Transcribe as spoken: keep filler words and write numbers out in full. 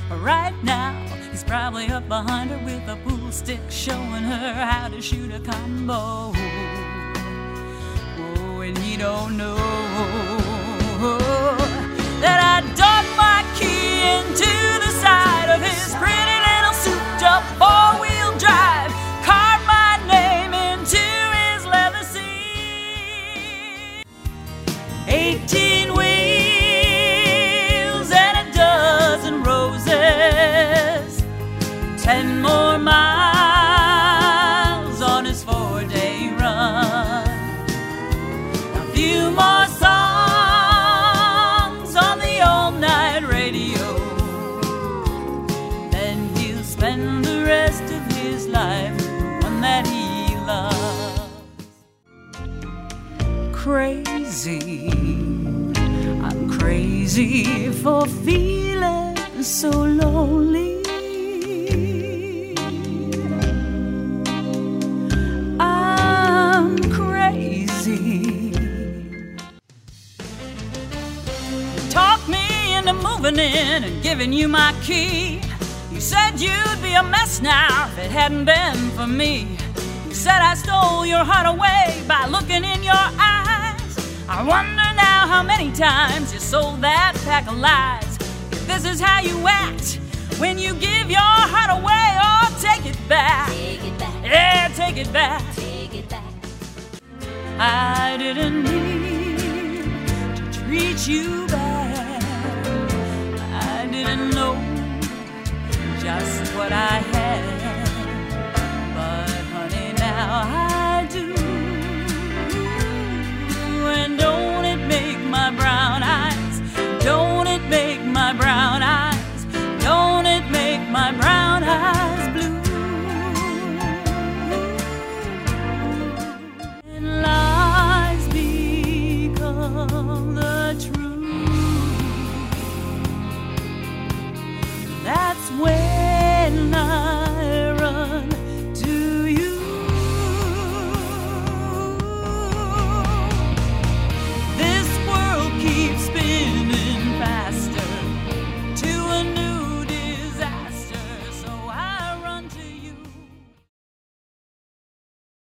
Right now, he's probably up behind her with a pool stick, showing her how to shoot a combo. Oh, and he don't know that I dug my key into the side of his pretty little souped-up four-wheel drive, carved my name into his leather seat. Eighteen wheels and a dozen roses, ten more miles on his four-day run, a few more songs on the all-night radio, then he'll spend the rest of his life with the one that he loves. Crazy, I'm crazy for feeling so lonely. I'm crazy. You talked me into moving in and giving you my key. You said you'd be a mess now if it hadn't been for me. You said I stole your heart away by looking in your eyes. I wonder now how many times you sold that pack of lies. If this is how you act when you give your heart away, oh, take it back. Take it back. Yeah, take it back. Take it back. I didn't mean to treat you bad. I didn't know just what I